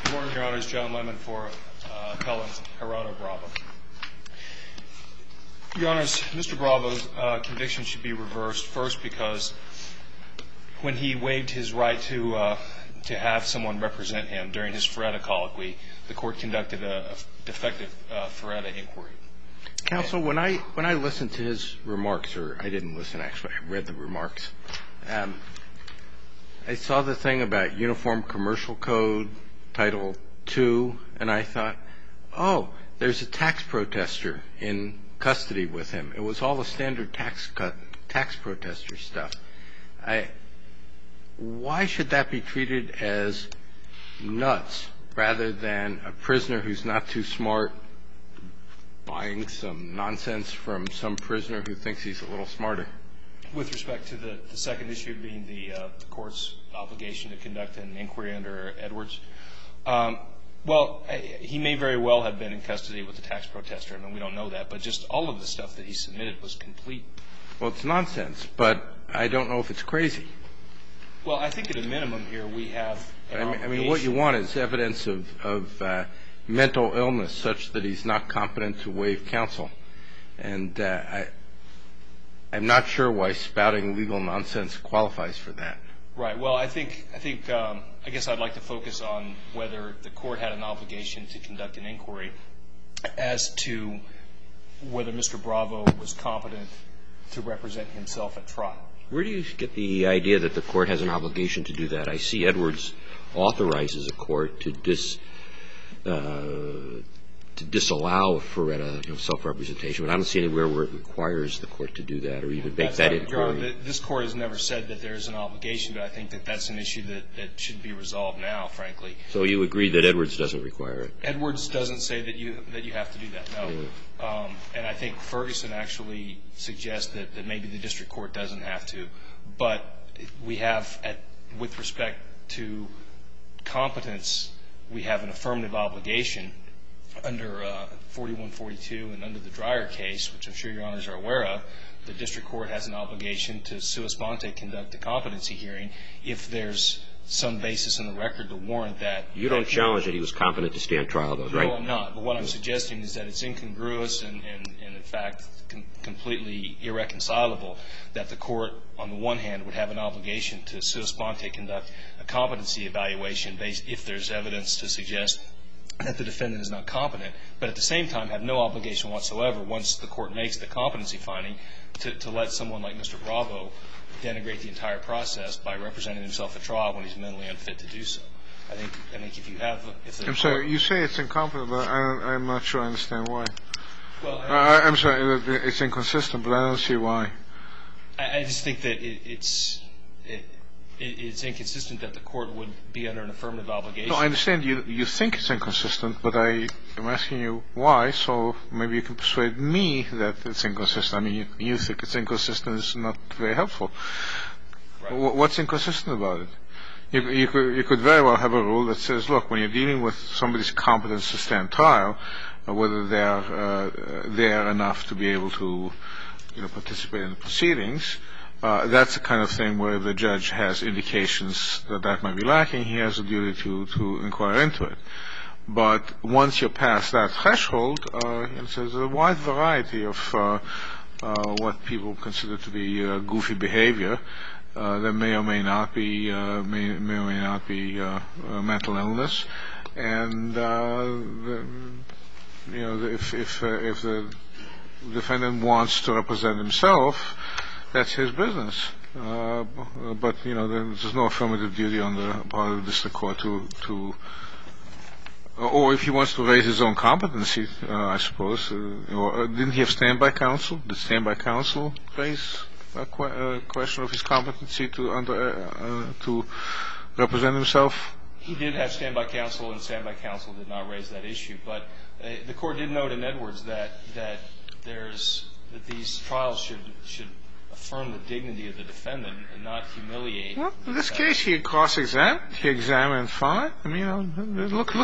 Good morning, Your Honors. John Lemon for Appellant Gerardo Bravo. Your Honors, Mr. Bravo's conviction should be reversed, first because when he waived his right to have someone represent him during his Feretta colloquy, the court conducted a defective Feretta inquiry. Counsel, when I listened to his remarks, or I didn't listen actually, I read the remarks, I saw the thing about Uniform Commercial Code, Title II, and I thought, oh, there's a tax protester in custody with him. It was all the standard tax protester stuff. Why should that be treated as nuts rather than a prisoner who's not too smart buying some nonsense from some prisoner who thinks he's a little smarter? With respect to the second issue being the court's obligation to conduct an inquiry under Edwards, well, he may very well have been in custody with the tax protester. I mean, we don't know that, but just all of the stuff that he submitted was complete. Well, it's nonsense, but I don't know if it's crazy. Well, I think at a minimum here we have an obligation. I mean, what you want is evidence of mental illness such that he's not competent to waive counsel. And I'm not sure why spouting legal nonsense qualifies for that. Right. Well, I guess I'd like to focus on whether the court had an obligation to conduct an inquiry as to whether Mr. Bravo was competent to represent himself at trial. Where do you get the idea that the court has an obligation to do that? I see Edwards authorizes a court to disallow a Feretta self-representation, but I don't see anywhere where it requires the court to do that or even make that inquiry. This court has never said that there is an obligation, but I think that that's an issue that should be resolved now, frankly. So you agree that Edwards doesn't require it? Edwards doesn't say that you have to do that, no. And I think Ferguson actually suggests that maybe the district court doesn't have to. But we have, with respect to competence, we have an affirmative obligation under 4142 and under the Dreyer case, which I'm sure Your Honors are aware of. The district court has an obligation to sua sponte conduct a competency hearing if there's some basis in the record to warrant that. You don't challenge that he was competent to stand trial, though, right? No, I'm not. But what I'm suggesting is that it's incongruous and in fact, completely irreconcilable that the court, on the one hand, would have an obligation to sua sponte conduct a competency evaluation if there's evidence to suggest that the defendant is not competent, but at the same time have no obligation whatsoever, once the court makes the competency finding, to let someone like Mr. Bravo denigrate the entire process by representing himself at trial when he's mentally unfit to do so. I think if you have... I'm sorry, you say it's incompetent, but I'm not sure I understand why. Well, I'm sorry, it's inconsistent, but I don't see why. I just think that it's inconsistent that the court would be under an affirmative obligation. No, I understand you think it's inconsistent, but I am asking you why, so maybe you can persuade me that it's inconsistent. I mean, you think it's inconsistent is not very helpful. Right. What's inconsistent about it? You could very well have a rule that says, look, when you're dealing with somebody's competence to stand trial, whether they are there enough to be able to participate in the proceedings, that's the kind of thing where the judge has indications that might be lacking. He has a duty to inquire into it. But once you're past that threshold, there's a wide variety of what people consider to be goofy behavior. There may or may not be mental illness, and if the defendant wants to represent himself, that's his business. But there's no affirmative duty on the part of the district court to or if he wants to raise his own competency, I suppose. Didn't he have standby counsel? Did standby counsel raise a question of his competency to represent himself? He did have standby counsel, and standby counsel did not raise that issue. But the court did note in Edwards that these trials should affirm the dignity of the defendant and not humiliate. Well, in this case, he cross-examined. He examined fine. I mean, it looked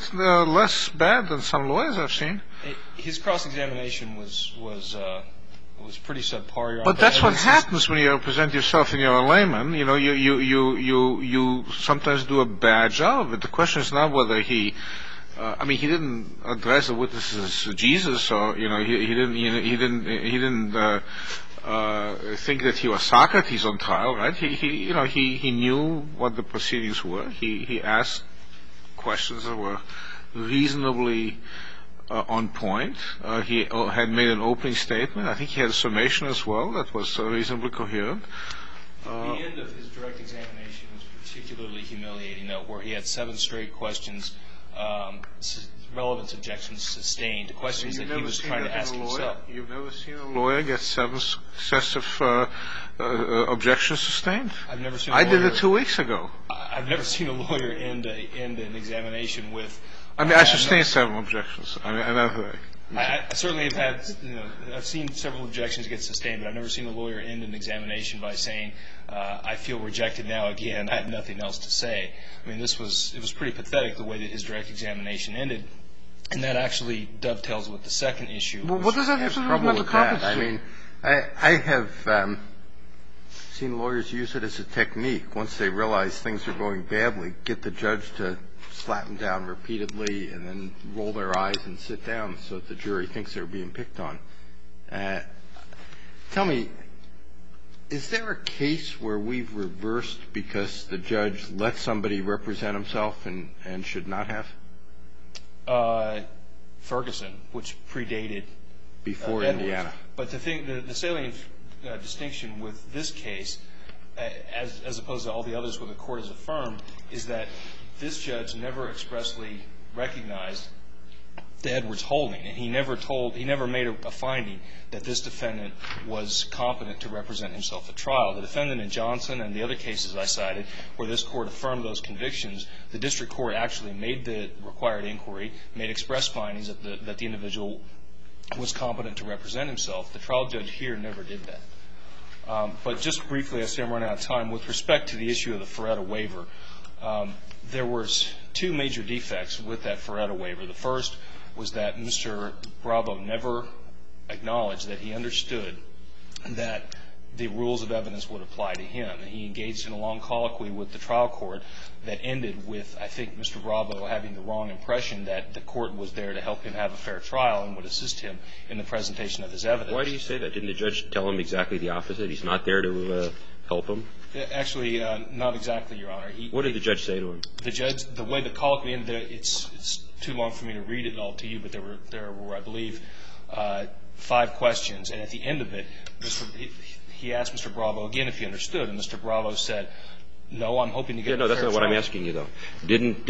less bad than some lawyers I've seen. His cross-examination was was pretty subpar, Your Honor. But that's what happens when you present yourself and you're a layman. You know, you sometimes do a bad job of it. The question is not whether he didn't address the witnesses as Jesus, or he didn't think that he was Socrates on trial, right? He knew what the proceedings were. He asked questions that were reasonably on point. He had made an opening statement. I think he had a summation as well that was reasonably coherent. The end of his direct examination was particularly humiliating, though, where he had 7 straight questions, relevant objections sustained, questions that he was trying to ask himself. You've never seen a lawyer get 7 successive objections sustained? I've never seen a lawyer. I did it 2 weeks ago. I've never seen a lawyer end an examination with. I sustained 7 objections. I certainly have had, I've seen several objections get sustained, but I've never seen a lawyer end an examination by saying, I feel rejected now again. I have nothing else to say. I mean, it was pretty pathetic the way that his direct examination ended, and that actually dovetails with the second issue. Well, what does that have to do with mental competency? I mean, I have seen lawyers use it as a technique. Once they realize things are going badly, get the judge to slap them down repeatedly and then roll their eyes and sit down so that the jury thinks they're being picked on. Tell me, is there a case where we've reversed because the judge let somebody represent himself and should not have? Ferguson, which predated before Edwards. Indiana. But the salient distinction with this case, as opposed to all the others where the court has affirmed, is that this judge never expressly recognized the Edwards holding, and he never made a finding that this defendant was competent to represent himself at trial. The defendant in Johnson and the other cases I cited where this court affirmed those convictions, the district court actually made the required inquiry, made express findings that the individual was competent to represent himself. The trial judge here never did that. But just briefly, I see I'm running out of time, with respect to the issue of the Ferretta waiver, there were 2 major defects with that Ferretta waiver. The first was that Mr. Bravo never acknowledged that he understood that the rules of evidence would apply to him. And he engaged in a long colloquy with the trial court that ended with, I think, Mr. Bravo having the wrong impression that the court was there to help him have a fair trial and would assist him in the presentation of his evidence. Why do you say that? Didn't the judge tell him exactly the opposite? He's not there to help him? Actually, not exactly, Your Honor. What did the judge say to him? The judge, the way the colloquy ended, it's too long for me to read it all to you, but there were, I believe, 5 questions. And at the end of it, he asked Mr. Bravo again if he understood, and Mr. Bravo said, no, I'm hoping to get a fair trial. No, that's not what I'm asking you, though. Didn't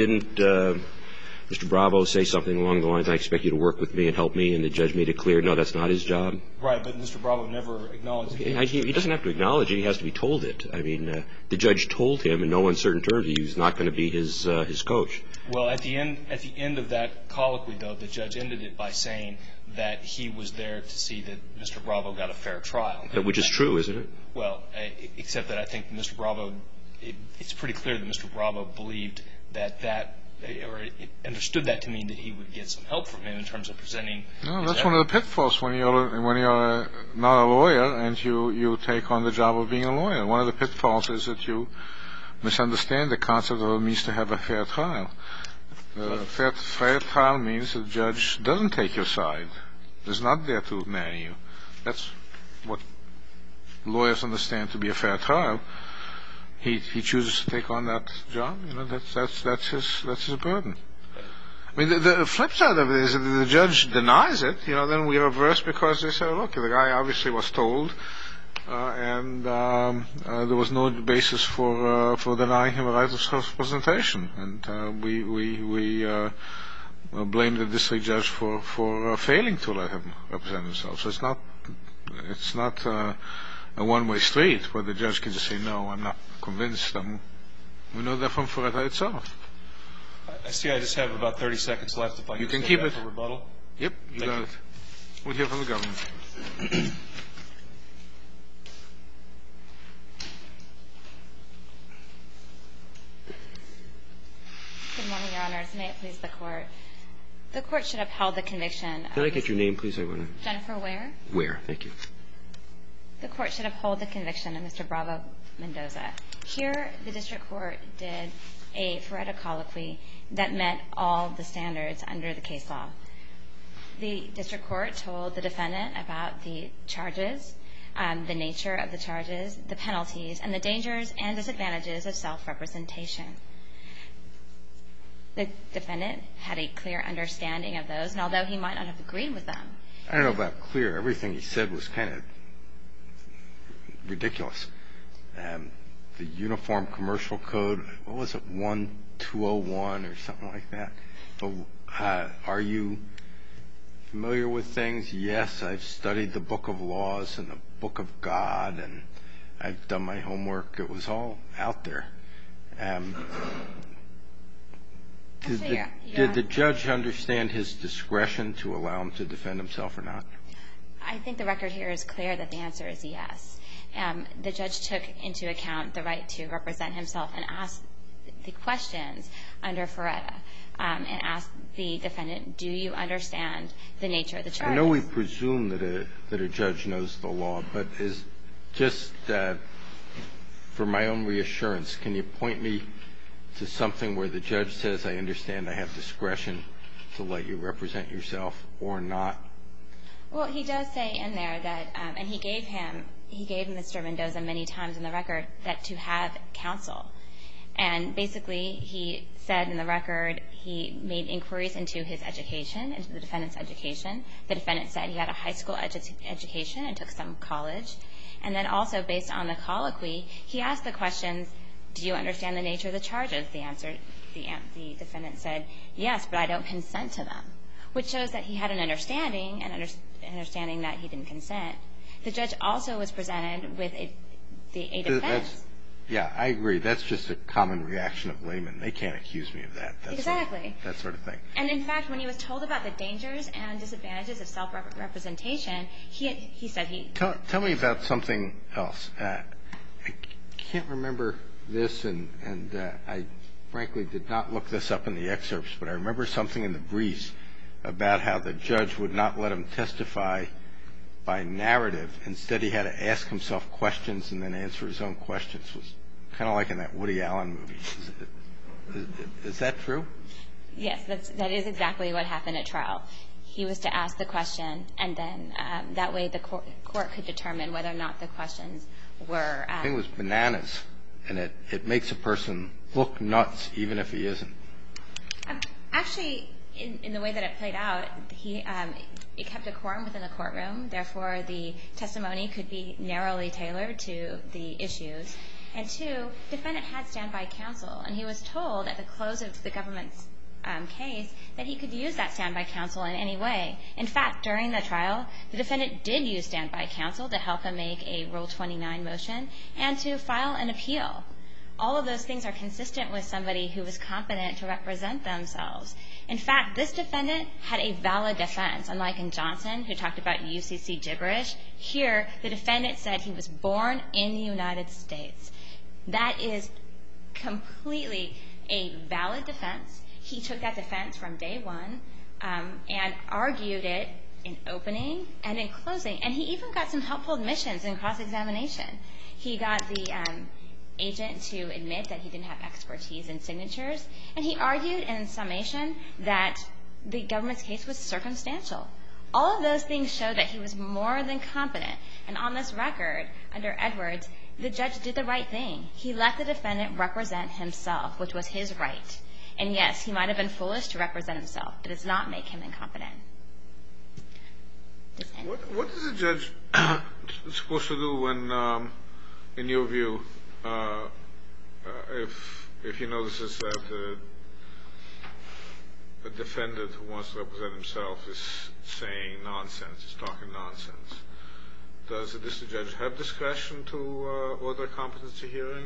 Mr. Bravo say something along the lines, I expect you to work with me and help me, and the judge made it clear, no, that's not his job? Right, but Mr. Bravo never acknowledged it. He doesn't have to acknowledge it. He has to be told it. I mean, the judge told him in no uncertain terms he was not going to be his coach. Well, at the end of that colloquy, though, the judge ended it by saying that he was there to see that Mr. Bravo got a fair trial. Which is true, isn't it? Well, except that I think Mr. Bravo, it's pretty clear that Mr. Bravo believed that or understood that to mean that he would get some help from him in terms of presenting. No, that's one of the pitfalls when you're not a lawyer and you take on the job of being a lawyer. One of the pitfalls is that you misunderstand the concept of what it means to have a fair trial. Fair trial means the judge doesn't take your side. Is not there to marry you. That's what lawyers understand to be a fair trial. He chooses to take on that job. You know, that's his burden. I mean, the flip side of it is that the judge denies it. You know, then we reverse because they say, look, the guy obviously was told, and there was no basis for denying him a right of self-representation, and we blame the district judge for failing to let him represent himself. So it's not a one-way street where the judge can just say, no, I'm not convinced. We know that from Ferretta itself. I see I just have about 30 seconds left. If I you can keep it for rebuttal. Yep, you got it. We'll hear from the government. Good morning, Your Honors. May it please the Court. The Court should have held the conviction. Can I get your name, please? Jennifer Ware. Ware, thank you. the court should uphold the conviction of Mr. Bravo-Mendoza. Here, the district court did a Feretta colloquy that met all the standards under the case law. The district court told the defendant about the charges, the nature of the charges, the penalties, and the dangers and disadvantages of self-representation. The defendant had a clear understanding of those, and although he might not have agreed with them. I don't know about clear. Everything he said was kind of ridiculous. The Uniform Commercial Code, what was it, 1201 or something like that? Are you familiar with things? Yes, I've studied the Book of Laws and the Book of God, and I've done my homework. It was all out there. Did the judge understand his discretion to allow him to defend himself or not? I think the record here is clear that the answer is yes. The judge took into account the right to represent himself and asked the questions under Feretta and asked the defendant, do you understand the nature of the charges? I know we presume that a judge knows the law, but is just for my own reassurance, can you point me to something where the judge says, I understand I have discretion to let you represent yourself or not? Well, he does say in there that, and he gave Mr. Mendoza many times in the record that to have counsel. And basically, he said in the record he made inquiries into his education, into the defendant's education. The defendant said he had a high school education and took some college. And then also, based on the colloquy, he asked the questions, do you understand the nature of the charges? The defendant said, yes, but I don't consent to them, which shows that he had an understanding that he didn't consent. The judge also was presented with a defense. Yeah, I agree. That's just a common reaction of laymen. They can't accuse me of that. Exactly. That sort of thing. And, in fact, when he was told about the dangers and disadvantages of self-representation, he said he... Tell me about something else. I can't remember this, and I frankly did not look this up in the excerpts, but I remember something in the briefs about how the judge would not let him testify by narrative. Instead, he had to ask himself questions and then answer his own questions. It was kind of like in that Woody Allen movie. Is that true? Yes, that is exactly what happened at trial. He was to ask the question, and then that way the court could determine whether or not the questions were... I think it was bananas, and it makes a person look nuts even if he isn't. Actually, in the way that it played out, it kept a quorum within the courtroom. Therefore, the testimony could be narrowly tailored to the issues. And two, defendant had standby counsel, and he was told at the close of the government's case that he could use that standby counsel in any way. In fact, during the trial, the defendant did use standby counsel to help him make a Rule 29 motion and to file an appeal. All of those things are consistent with somebody who was competent to represent themselves. In fact, this defendant had a valid defense. Unlike in Johnson, who talked about UCC gibberish, here the defendant said he was born in the United States. That is completely a valid defense. He took that defense from day one and argued it in opening and in closing. And he even got some helpful admissions in cross-examination. He got the agent to admit that he didn't have expertise in signatures, and he argued in summation that the government's case was circumstantial. All of those things show that he was more than competent. And on this record, under Edwards, the judge did the right thing. He let the defendant represent himself, which was his right. And yes, he might have been foolish to represent himself, but it does not make him incompetent. What is the judge supposed to do when, in your view, if he notices that a defendant who wants to represent himself is saying nonsense, is talking nonsense? Does the district judge have discretion to order a competency hearing?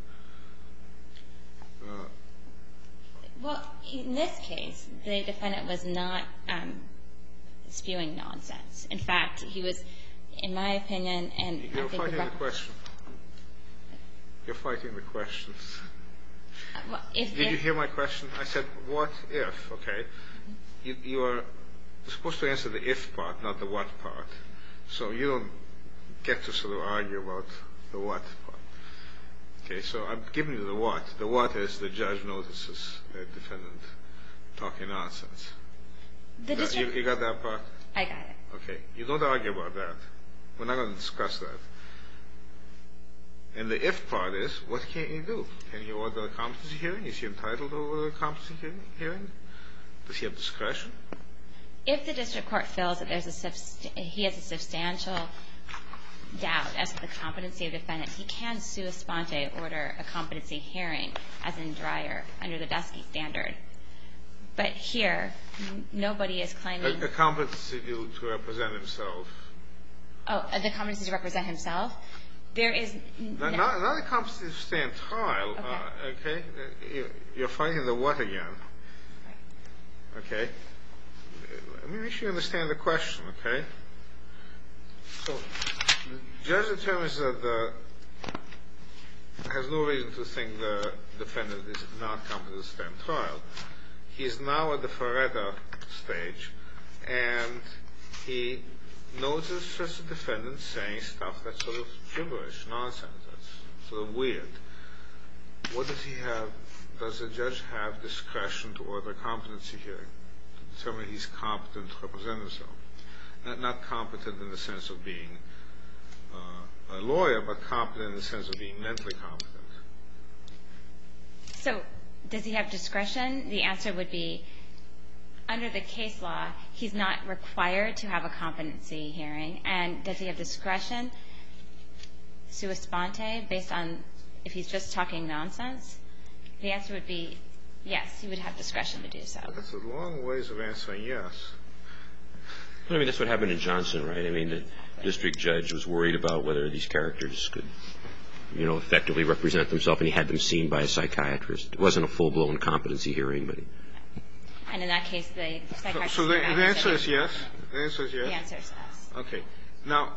Well, in this case, the defendant was not spewing nonsense. In fact, he was, in my opinion, and I think You're fighting the question. You're fighting the questions. Did you hear my question? I said, what if, okay? You are supposed to answer the if part, not the what part. So you don't get to sort of argue about the what part. Okay, so I'm giving you the what. The what is the judge notices the defendant talking nonsense. You got that part? I got it. Okay, you don't argue about that. We're not going to discuss that. And the if part is, what can he do? Can he order a competency hearing? Is he entitled to order a competency hearing? Does he have discretion? If the district court feels that he has a substantial doubt as to the competency of the defendant, he can sua sponte order a competency hearing, as in Dreyer, under the Dusky standard. But here, nobody is claiming... A competency to represent himself. Oh, the competency to represent himself? There is... Not a competency to stand trial. Okay? You're fighting the what again. Okay? Let me make sure you understand the question, okay? So, the judge determines that has no reason to think the defendant is not competent to stand trial. He is now at the Ferretta stage, and he notices the defendant saying stuff that's sort of gibberish, nonsense, that's sort of weird. What does he have? Does the judge have discretion to order a competency hearing? To determine he's competent to represent himself? Not competent in the sense of being a lawyer, but competent in the sense of being mentally competent. So, does he have discretion? The answer would be, under the case law, he's not required to have a competency hearing. And does he have discretion, sua sponte, based on if he's just talking nonsense? The answer would be yes, he would have discretion to do so. That's a long ways of answering yes. I mean, that's what happened in Johnson, right? I mean, the district judge was worried about whether these characters could, effectively represent themselves, and he had them seen by a psychiatrist. It wasn't a full-blown competency hearing, but... And in that case, the psychiatrist... So the answer is yes? The answer is yes? The answer is yes. Okay. Now,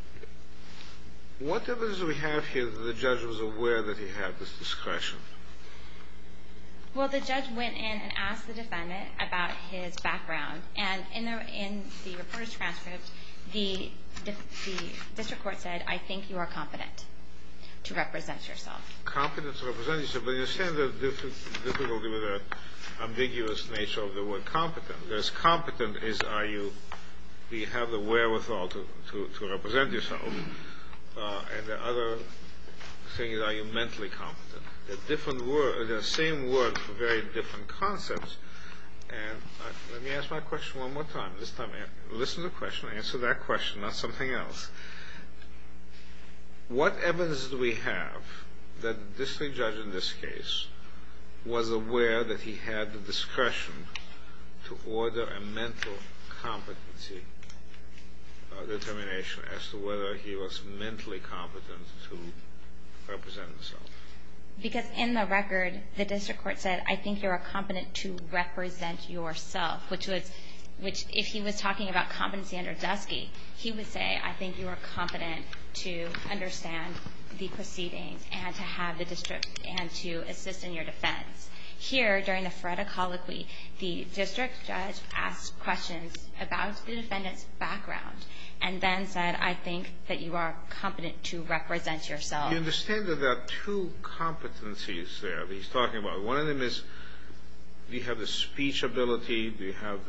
what evidence do we have here that the judge was aware that he had this discretion? Well, the judge went in and asked the defendant about his background. And in the reporter's transcript, the district court said, I think you are competent to represent yourself. Competent to represent yourself. But you understand the difficulty with the ambiguous nature of the word competent. There's competent is, do you have the wherewithal to represent yourself? And the other thing is, are you mentally competent? They're different words, they're the same word for very different concepts. And let me ask my question one more time. This time, listen to the question, answer that question, not something else. What evidence do we have that the district judge in this case was aware that he had the discretion to order a mental competency determination as to whether he was mentally competent to represent himself? Because in the record, the district court said, I think you are competent to represent yourself, which if he was talking about competency under Dusky, he would say, I think you are competent to understand the proceedings and to have the district and to assist in your defense. Here, during the Ferretta colloquy, the district judge asked questions about the defendant's background and then said, I think that you are competent to represent yourself. You understand that there are two competencies there that he's talking about. One of them is, do you have the speech ability? Do you have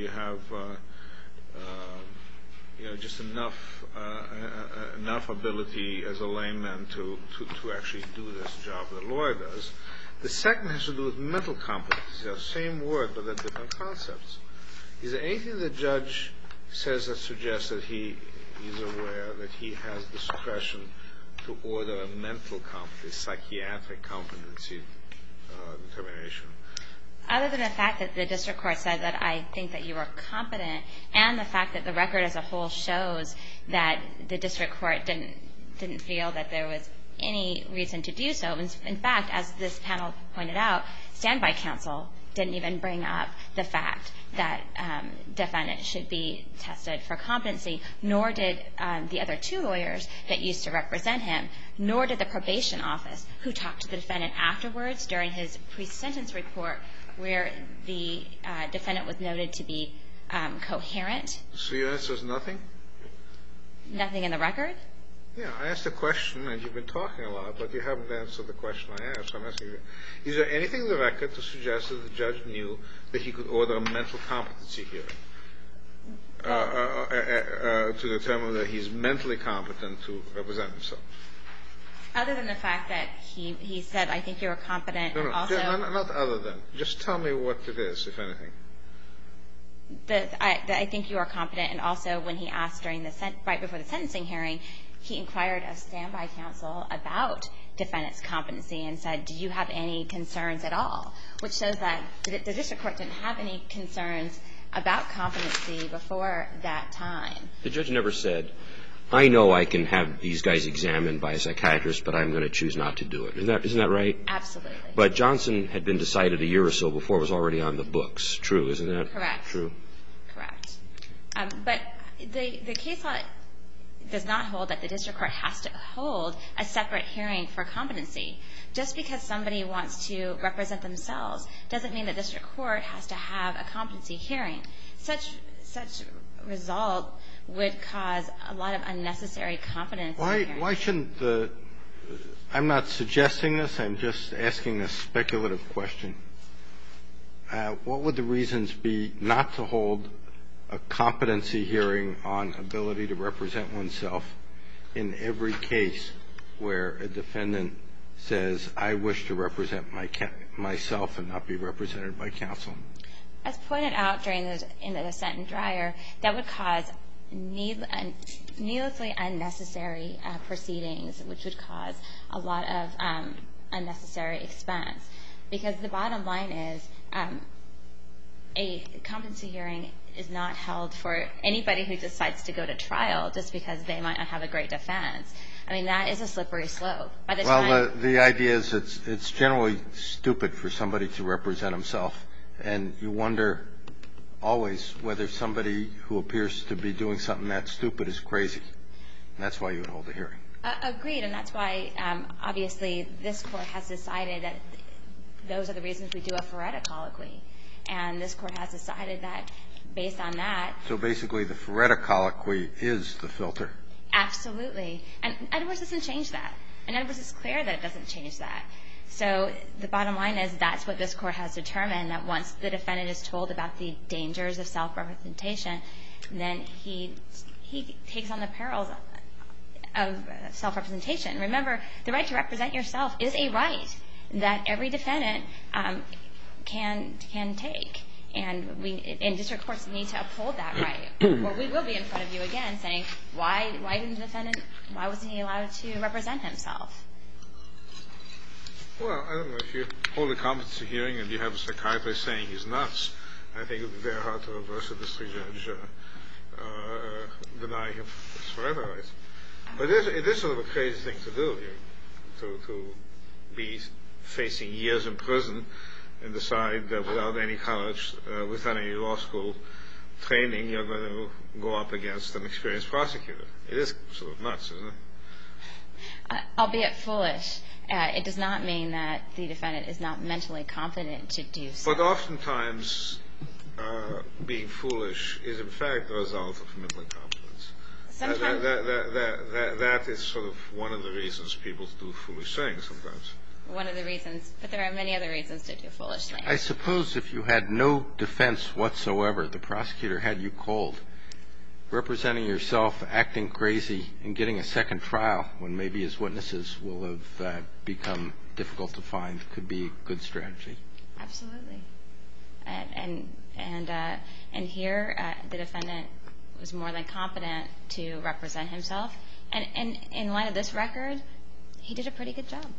just enough ability as a layman to actually do this job that a lawyer does? The second has to do with mental competence. They're the same word, but they're different concepts. Is there anything the judge says that suggests that he is aware that he has discretion to order a mental competency, psychiatric competency determination? Other than the fact that the district court said that I think that you are competent, and the fact that the record as a whole shows that the district court didn't feel that there was any reason to do so. In fact, as this panel pointed out, standby counsel didn't even bring up the fact that defendant should be tested for competency, nor did the other two lawyers that used to represent him, nor did the probation office, who talked to the defendant afterwards during his pre-sentence report, where the defendant was noted to be coherent. So your answer is nothing? Nothing in the record? Yeah, I asked a question, and you've been talking a lot, but you haven't answered the question I asked. I'm asking you, is there anything in the record to suggest that the judge knew that he could order a mental competency hearing to determine that he's mentally competent to represent himself? Other than the fact that he said, I think you're competent. No, also, not other than. Just tell me what it is, if anything. I think you are competent, and also when he asked right before the sentencing hearing, he inquired of standby counsel about defendant's competency and said, do you have any concerns at all? Which shows that the district court didn't have any concerns about competency before that time. The judge never said, I know I can have these guys examined by a psychiatrist, but I'm going to choose not to do it. Isn't that right? Absolutely. But Johnson had been decided a year or so before. It was already on the books. True, isn't that correct? True. Correct. But the case law does not hold that the district court has to hold a separate hearing for competency. Just because somebody wants to represent themselves doesn't mean the district court has to have a competency hearing. Such result would cause a lot of unnecessary competency hearings. Why shouldn't the – I'm not suggesting this. I'm just asking a speculative question. What would the reasons be not to hold a competency hearing on ability to represent oneself in every case where a defendant says, I wish to represent myself and not be represented by counsel? As pointed out in the dissent in Dreyer, that would cause needlessly unnecessary proceedings, which would cause a lot of unnecessary expense. Because the bottom line is a competency hearing is not held for anybody who decides to go to trial just because they might not have a great defense. I mean, that is a slippery slope. Well, the idea is it's generally stupid for somebody to represent himself. And you wonder always whether somebody who appears to be doing something that stupid is crazy. And that's why you would hold a hearing. Agreed. And that's why, obviously, this Court has decided that those are the reasons we do a Feretta colloquy. And this Court has decided that based on that. So basically the Feretta colloquy is the filter. Absolutely. And Edwards doesn't change that. And Edwards is clear that it doesn't change that. So the bottom line is that's what this Court has determined, that once the defendant is told about the dangers of self-representation, then he takes on the perils of self-representation. Remember, the right to represent yourself is a right that every defendant can take. And district courts need to uphold that right. Or we will be in front of you again saying, why wasn't he allowed to represent himself? Well, I don't know. If you hold a competency hearing and you have a psychiatrist saying he's nuts, I think it would be very hard to reverse a district judge denying him his Feretta rights. But it is sort of a crazy thing to do, to be facing years in prison and decide that without any college, without any law school training, you're going to go up against an experienced prosecutor. It is sort of nuts, isn't it? Albeit foolish, it does not mean that the defendant is not mentally competent to do so. But oftentimes, being foolish is in fact the result of mental incompetence. Sometimes that is sort of one of the reasons people do foolish things sometimes. One of the reasons, but there are many other reasons to do foolish things. I suppose if you had no defense whatsoever, the prosecutor had you cold, representing yourself, acting crazy, and getting a second trial when maybe his witnesses will have become difficult to find could be a good strategy. Absolutely. And here the defendant was more than competent to represent himself. And in light of this record, he did a pretty good job.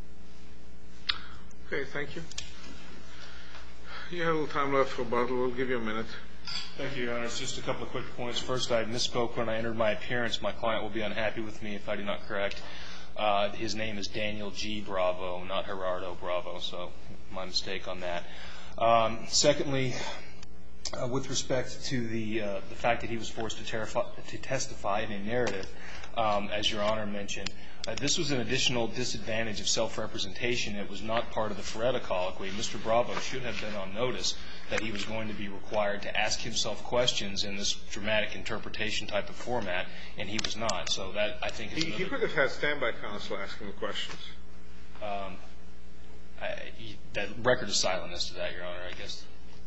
Okay, thank you. You have a little time left for rebuttal. We'll give you a minute. Thank you, Your Honor. Just a couple of quick points. First, I misspoke when I entered my appearance. My client will be unhappy with me if I do not correct. His name is Daniel G. Bravo, not Gerardo Bravo, so my mistake on that. Secondly, with respect to the fact that he was forced to testify in a narrative, as Your Honor mentioned, this was an additional disadvantage of self-representation. It was not part of the Feretta colloquy. Mr. Bravo should have been on notice that he was going to be required to ask himself questions in this dramatic interpretation type of format, and he was not. So that, I think, is another... He could have had standby counsel asking the questions. The record is silent as to that, Your Honor, I guess.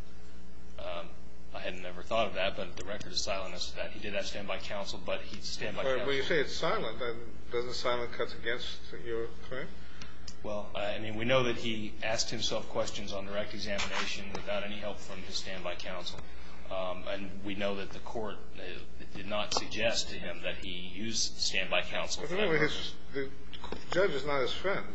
I had never thought of that, but the record is silent as to that. He did have standby counsel, but he's standby counsel. When you say it's silent, then doesn't silent cut against your claim? Well, I mean, we know that he asked himself questions on direct examination without any help from his standby counsel. And we know that the court did not suggest to him that he used standby counsel. But remember, the judge is not his friend.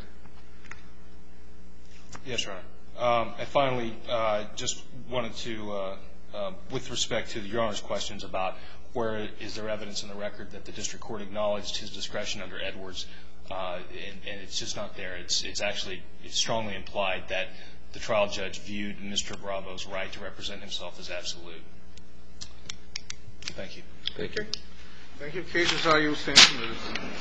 Yes, Your Honor. And finally, just wanted to, with respect to Your Honor's questions about where is there evidence in the record that the district court acknowledged his discretion under Edwards, and it's just not there. It's actually strongly implied that the trial judge viewed Mr. Bravo's right to represent himself as absolute. Thank you. Thank you. Thank you. Cases are you standing?